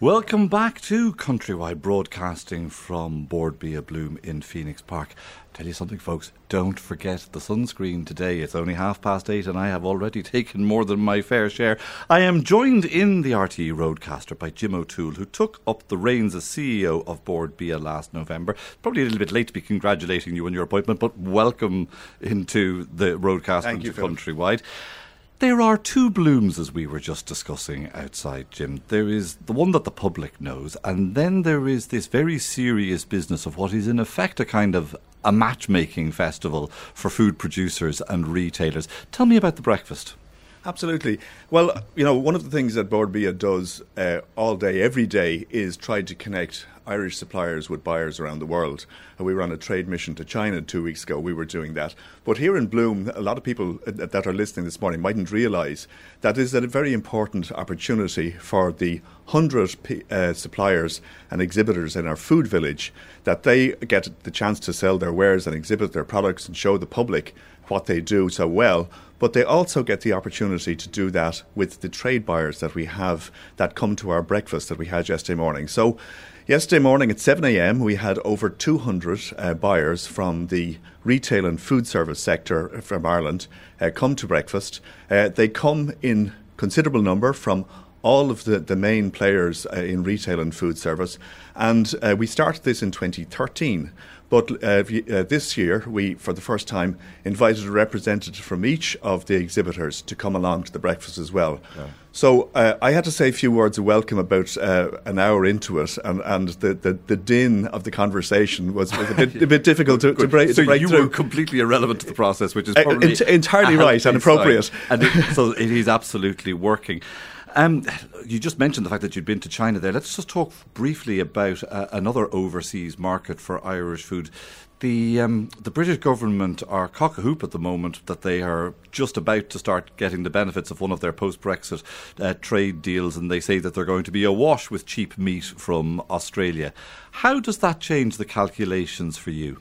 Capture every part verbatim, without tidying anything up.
Welcome back to Countrywide Broadcasting from Bord Bia Bloom in Phoenix Park. Tell you something, folks, don't forget the sunscreen today. It's only half past eight and I have already taken more than my fair share. I am joined in the R T E Roadcaster by Jim O'Toole, who took up the reins as C E O of Bord Bia last November. Probably a little bit late to be congratulating you on your appointment, but welcome into the Roadcaster Thank you, Countrywide. There are two blooms, as we were just discussing outside, Jim. There is the one that the public knows, and then there is this very serious business of what is in effect a kind of a matchmaking festival for food producers and retailers. Tell me about the breakfast. Absolutely. Well, you know, one of the things that Bord Bia does uh, all day, every day, is try to connect Irish suppliers with buyers around the world. Uh, we were on a trade mission to China two weeks ago. We were doing that. But here in Bloom, a lot of people that are listening this morning mightn't realise that is a very important opportunity for the one hundred uh, suppliers and exhibitors in our food village, that they get the chance to sell their wares and exhibit their products and show the public what they do so well. But they also get the opportunity to do that with the trade buyers that we have that come to our breakfast that we had yesterday morning. So yesterday morning at seven a.m. we had over two hundred uh, buyers from the retail and food service sector from Ireland uh, come to breakfast. Uh, they come in considerable number from all of the, the main players uh, in retail and food service. And uh, we started this in twenty thirteen. But uh, uh, this year, we, for the first time, invited a representative from each of the exhibitors to come along to the breakfast as well. Yeah. So uh, I had to say a few words of welcome about uh, an hour into it, and, and the, the, the din of the conversation was, was a, bit, a bit difficult to, to break, so to break you through. were completely irrelevant to the process, which is probably uh, entirely right and appropriate. And it, so it is absolutely working. Um, you just mentioned the fact that you'd been to China there. Let's just talk briefly about uh, another overseas market for Irish food. The um, the British government are cock-a-hoop at the moment that they are just about to start getting the benefits of one of their post-Brexit uh, trade deals, and they say that they're going to be awash with cheap meat from Australia. How does that change the calculations for you?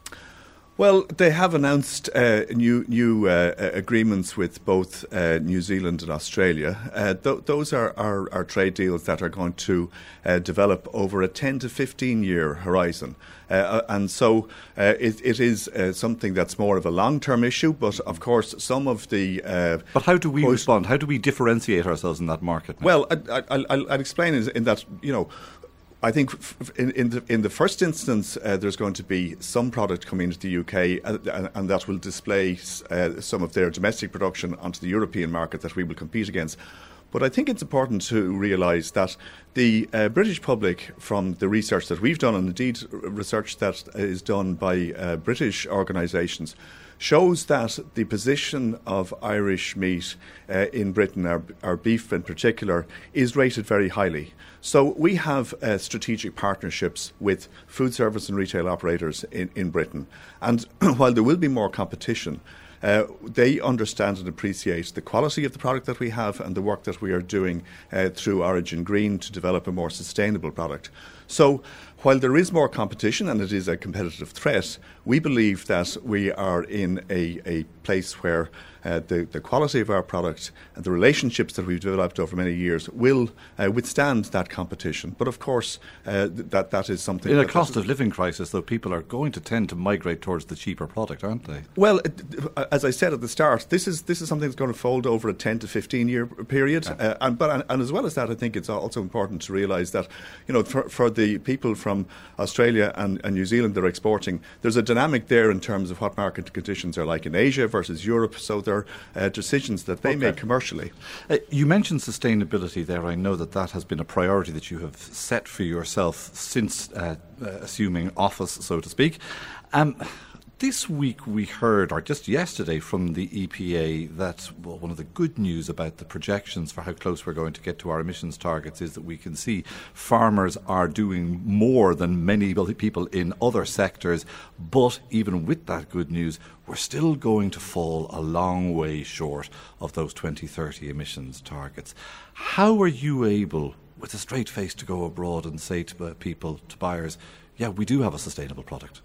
Well, they have announced uh, new new uh, agreements with both uh, New Zealand and Australia. Uh, th- those are, are, are trade deals that are going to uh, develop over a ten to fifteen year horizon. Uh, and so uh, it, it is uh, something that's more of a long-term issue, but of course some of the... Uh, but how do we post- respond? How do we differentiate ourselves in that market now? Well, I, I, I'll, I'll explain in that, you know, I think in, in, the, in the first instance, uh, there's going to be some product coming into the U K uh, and, and that will displace uh, some of their domestic production onto the European market that we will compete against. But I think it's important to realise that the uh, British public, from the research that we've done, and indeed research that is done by uh, British organisations, shows that the position of Irish meat uh, in Britain, our, our beef in particular, is rated very highly. So we have uh, strategic partnerships with food service and retail operators in, in Britain. And while there will be more competition, uh, they understand and appreciate the quality of the product that we have and the work that we are doing uh, through Origin Green to develop a more sustainable product. So while there is more competition and it is a competitive threat, we believe that we are in a, a place where uh, the, the quality of our product and the relationships that we've developed over many years will uh, withstand that competition. But of course, uh, th- that that is something... In a that cost of living crisis, though, people are going to tend to migrate towards the cheaper product, aren't they? Well, as I said at the start, this is this is something that's going to fold over a ten to fifteen year period. Yeah. Uh, and, but, and, and as well as that, I think it's also important to realise that, you know, for, for the people from Australia and, and New Zealand that are exporting, there's a dynamic there in terms of what market conditions are like in Asia versus Europe. So there are uh, decisions that they okay. make commercially. Uh, you mentioned sustainability there. I know that that has been a priority that you have set for yourself since uh, uh, assuming office, so to speak. Um, This week we heard, or just yesterday from the E P A, that well, one of the good news about the projections for how close we're going to get to our emissions targets is that we can see farmers are doing more than many people in other sectors. But even with that good news, we're still going to fall a long way short of those twenty thirty emissions targets. How are you able, with a straight face, to go abroad and say to people, to buyers, yeah, we do have a sustainable product?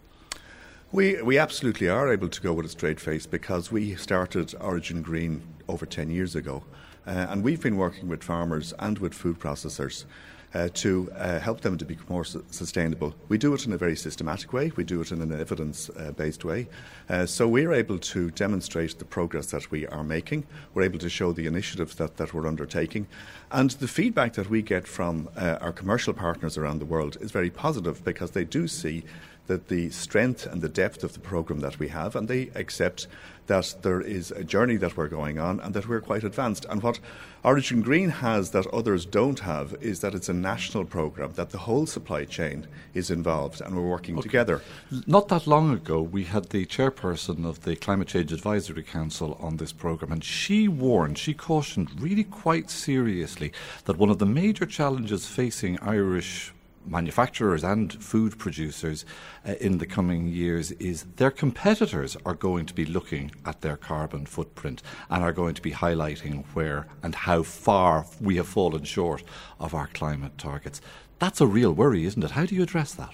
We we absolutely are able to go with a straight face because we started Origin Green over ten years ago. Uh, and we've been working with farmers and with food processors uh, to uh, help them to be more su- sustainable. We do it in a very systematic way. We do it in an evidence-based uh, way. Uh, so we're able to demonstrate the progress that we are making. We're able to show the initiatives that, that we're undertaking. And the feedback that we get from uh, our commercial partners around the world is very positive, because they do see that the strength and the depth of the programme that we have, and they accept that there is a journey that we're going on and that we're quite advanced. And what Origin Green has that others don't have is that it's a national programme, that the whole supply chain is involved and we're working okay. together. Not that long ago, we had the chairperson of the Climate Change Advisory Council on this programme, and she warned, she cautioned really quite seriously that one of the major challenges facing Irish manufacturers and food producers uh, in the coming years is their competitors are going to be looking at their carbon footprint and are going to be highlighting where and how far we have fallen short of our climate targets. That's a real worry, isn't it? How do you address that?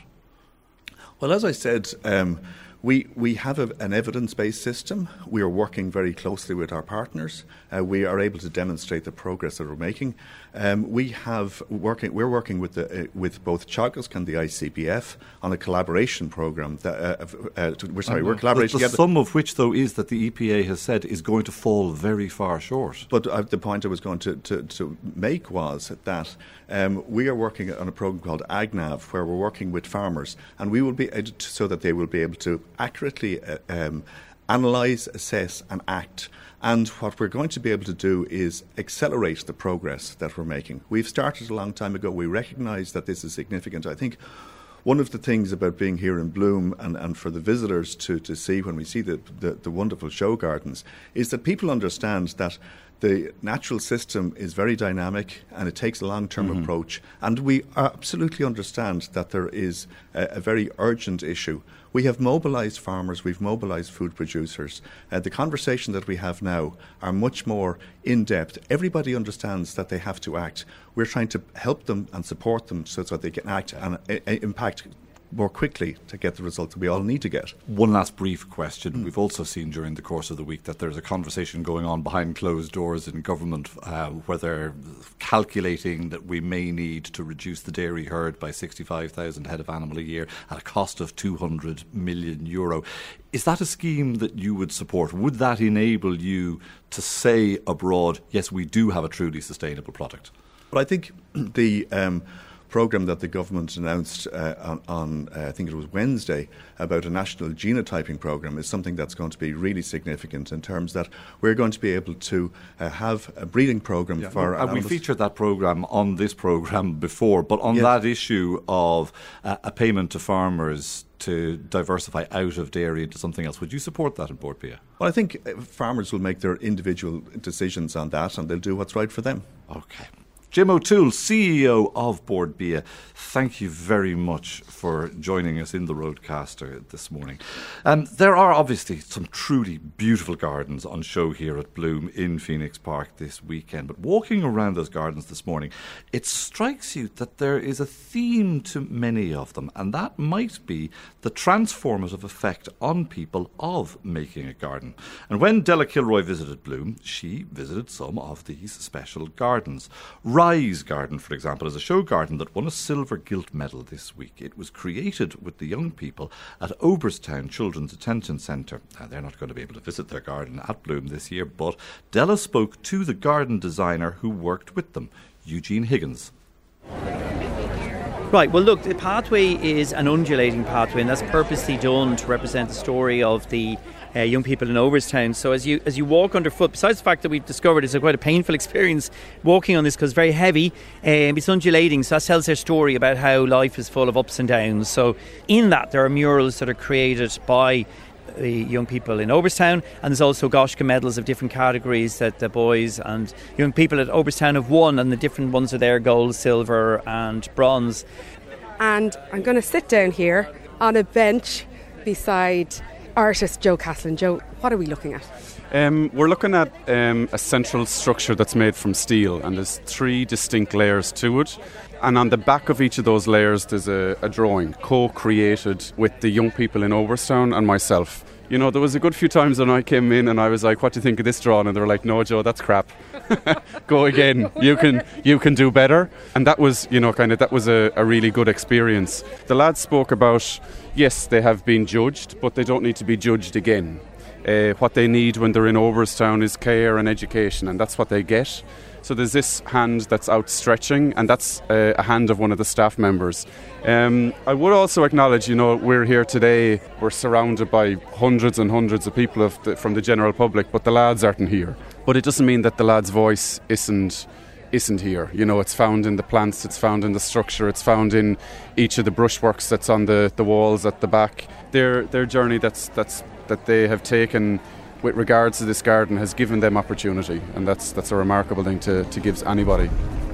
Well, as I said, um, we, we have a, an evidence-based system. We are working very closely with our partners. Uh, we are able to demonstrate the progress that we're making. Um, we have working. We're working with the uh, with both Teagasc and the I C B F on a collaboration program. That, uh, uh, to, we're sorry, we're collaborating. The, the sum of which, though, is that the E P A has said is going to fall very far short. But uh, the point I was going to, to, to make was that um, we are working on a program called AgNav, where we're working with farmers, and we will be able to, so that they will be able to accurately uh, um, analyse, assess, and act. And what we're going to be able to do is accelerate the progress that we're making. We've started a long time ago. We recognise that this is significant. I think one of the things about being here in Bloom and, and for the visitors to, to see when we see the, the, the wonderful show gardens is that people understand that the natural system is very dynamic and it takes a long-term mm-hmm. approach. And we absolutely understand that there is a, a very urgent issue. We have mobilised farmers, we've mobilised food producers. Uh, the conversation that we have now are much more in-depth. Everybody understands that they have to act. We're trying to help them and support them so that they can act and uh, impact more quickly to get the results that we all need to get. One last brief question. Mm. We've also seen during the course of the week that there's a conversation going on behind closed doors in government uh, where they're calculating that we may need to reduce the dairy herd by sixty-five thousand head of animal a year at a cost of two hundred million euro. Is that a scheme that you would support? Would that enable you to say abroad, yes, we do have a truly sustainable product? Well, I think the Um, programme that the government announced uh, on, on uh, I think it was Wednesday, about a national genotyping programme is something that's going to be really significant in terms that we're going to be able to uh, have a breeding programme yeah, for... And we featured that programme on this programme before, but on yes. that issue of uh, a payment to farmers to diversify out of dairy into something else, would you support that in Bord Bia? Well, I think farmers will make their individual decisions on that and they'll do what's right for them. OK. Jim O'Toole, C E O of Bord Bia, thank you very much for joining us in the Roadcaster this morning. Um, there are obviously some truly beautiful gardens on show here at Bloom in Phoenix Park this weekend, but walking around those gardens this morning, it strikes you that there is a theme to many of them, and that might be the transformative effect on people of making a garden. And when Della Kilroy visited Bloom, she visited some of these special gardens. Rise Garden, for example, is a show garden that won a Silver Gilt Medal this week. It was created with the young people at Oberstown Children's Attention Centre. Now, they're not going to be able to visit their garden at Bloom this year, but Della spoke to the garden designer who worked with them, Eugene Higgins. Right, well look, the pathway is an undulating pathway, and that's purposely done to represent the story of the uh, young people in Oberstown. So as you as you walk underfoot, besides the fact that we've discovered it's a quite a painful experience walking on this because it's very heavy, um, it's undulating, so that tells their story about how life is full of ups and downs. So in that there are murals that are created by the young people in Oberstown, and there's also Goshka medals of different categories that the boys and young people at Oberstown have won, and the different ones are there: gold, silver and bronze. And I'm going to sit down here on a bench beside artist Joe Caslin. Joe, what are we looking at? Um, we're looking at um, a central structure that's made from steel, and there's three distinct layers to it. And on the back of each of those layers there's a, a drawing co-created with the young people in Oberstown and myself. You know, there was a good few times when I came in and I was like, what do you think of this drawing? And they were like, no, Joe, that's crap. Go again. You can you can do better. And that was, you know, kind of, that was a, a really good experience. The lads spoke about, yes, they have been judged, but they don't need to be judged again. Uh, what they need when they're in Overstown is care and education, and that's what they get. So there's this hand that's outstretching, and that's uh, a hand of one of the staff members. Um, I would also acknowledge, you know, we're here today, we're surrounded by hundreds and hundreds of people of the, from the general public, but the lads aren't here. But it doesn't mean that the lads' voice isn't isn't here. You know, it's found in the plants, it's found in the structure, it's found in each of the brushworks that's on the, the walls at the back. Their their journey that's that's that they have taken with regards to this garden has given them opportunity, and that's that's a remarkable thing to, to give anybody.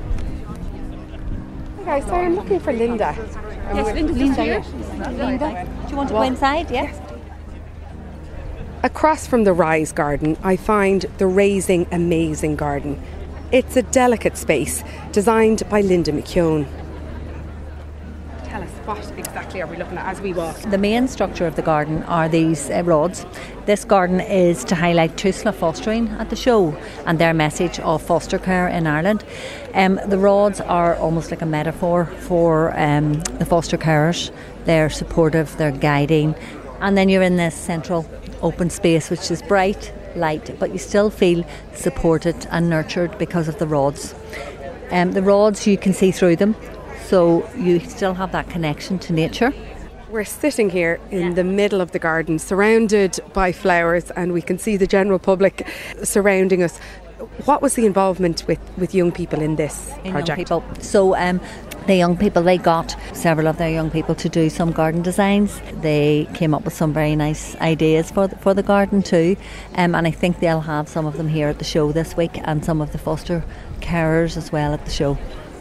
Hey guys, sorry, I'm looking for Linda. Yes, Linda. Linda, here. Linda, do you want to go inside? Yeah. Yes. Across from the Rise Garden, I find the Raising Amazing Garden. It's a delicate space designed by Linda McKeown. Tell us, what exactly are we looking at as we walk? The main structure of the garden are these uh, rods. This garden is to highlight Tusla Fostering at the show and their message of foster care in Ireland. Um, the rods are almost like a metaphor for um, the foster carers. They're supportive, they're guiding, and then you're in this central open space which is bright, light, but you still feel supported and nurtured because of the rods. Um, the rods, you can see through them, so you still have that connection to nature. We're sitting here in the middle of the garden, surrounded by flowers, and we can see the general public surrounding us. What was the involvement with, with young people in this in project? Young people. So um, the young people, they got several of their young people to do some garden designs. They came up with some very nice ideas for the, for the garden too, um, and I think they'll have some of them here at the show this week, and some of the foster carers as well at the show.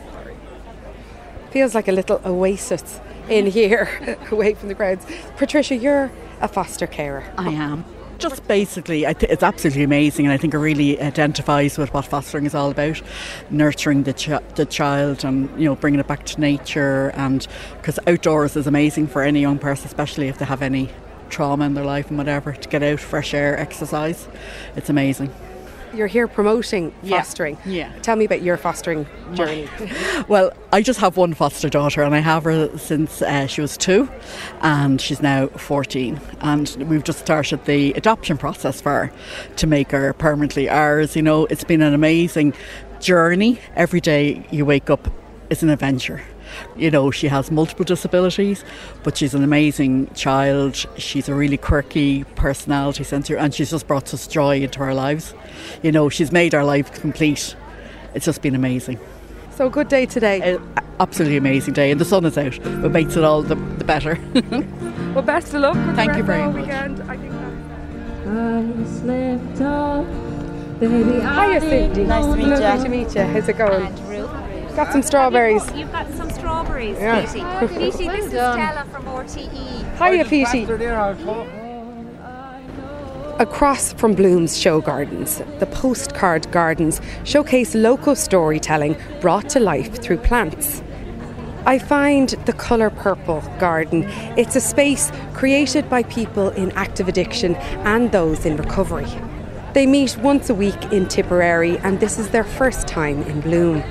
Feels like a little oasis in here, away from the crowds. Patricia, you're a foster carer. I am. Just basically, I th- it's absolutely amazing, and I think it really identifies with what fostering is all about, nurturing the, ch- the child and, you know, bringing it back to nature, and because outdoors is amazing for any young person, especially if they have any trauma in their life and whatever, to get out, fresh air, exercise. It's amazing. You're here promoting fostering. Yeah. Tell me about your fostering journey. Well, I just have one foster daughter, and I have her since uh, she was two, and she's now fourteen. And we've just started the adoption process for her to make her permanently ours. You know, it's been an amazing journey. Every day you wake up is an adventure. You know, she has multiple disabilities, but she's an amazing child. She's a really quirky personality centre, and she's just brought us joy into our lives. You know, she's made our life complete. It's just been amazing. So, good day today. Uh, absolutely amazing day, and the sun is out. It makes it all the, the better. Well, best of luck. With Thank the you very much. much. Weekend. I think I slept on, baby. Hiya, Cindy. Nice to meet you. Lovely to meet you. How's it going? Andrew. Got some strawberries. You've got some strawberries, Yeah. Petey. Petey, this is Stella from R T E. Hiya, Petey. Across from Bloom's Show Gardens, the postcard gardens showcase local storytelling brought to life through plants. I find the Colour Purple garden. It's a space created by people in active addiction and those in recovery. They meet once a week in Tipperary, and this is their first time in Bloom.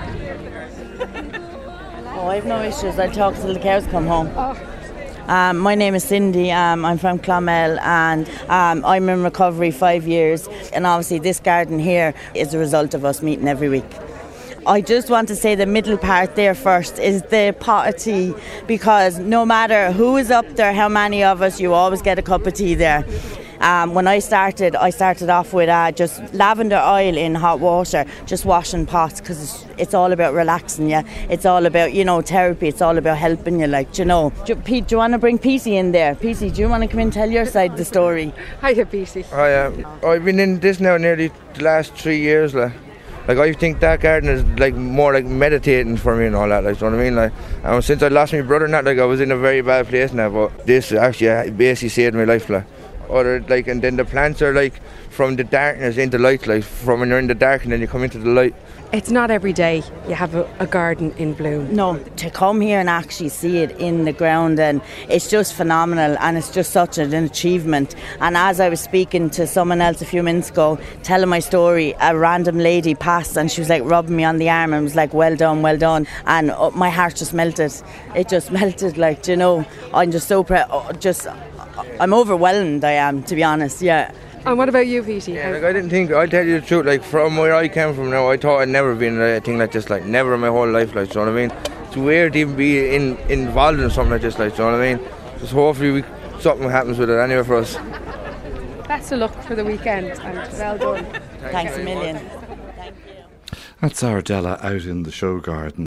Oh, I have no issues. I'll talk till the cows come home. Um, my name is Cindy. Um, I'm from Clonmel, and um, I'm in recovery five years. And obviously this garden here is a result of us meeting every week. I just want to say the middle part there first is the pot of tea, because no matter who is up there, how many of us, you always get a cup of tea there. Um, when I started, I started off with uh, just lavender oil in hot water, just washing pots, because it's, it's all about relaxing you. It's all about, you know, therapy. It's all about helping you, like, you know. Do, Pete, do you want to bring Petey in there? Petey, do you want to come in and tell your side of the story? Hiya, Petey. I am. Uh, I've been in this now nearly the last three years, like. Like, I think that garden is like more like meditating for me and all that, like, you know what I mean? Like, and since I lost my brother and that, like, I was in a very bad place now, but this actually basically saved my life, like. Or like, and then the plants are like from the darkness into light, like from when you're in the dark and then you come into the light. It's not every day you have a, a garden in bloom. No, to come here and actually see it in the ground, and it's just phenomenal, and it's just such an achievement. And as I was speaking to someone else a few minutes ago, telling my story, a random lady passed and she was like rubbing me on the arm and was like, well done, well done. And uh, my heart just melted. It just melted, like, you know, I'm just so proud, just, I'm overwhelmed, I am, to be honest, yeah. And what about you, Petey? Yeah, like I didn't think, I'll tell you the truth, like from where I came from now, I thought I'd never been a thing like this, like never in my whole life, like, do you know what I mean? It's weird to even be in, involved in something like this, like, do you know what I mean? Just hopefully we, something happens with it anyway for us. Best of luck for the weekend, and well done. Thanks a million. That's Ardella out in the show garden.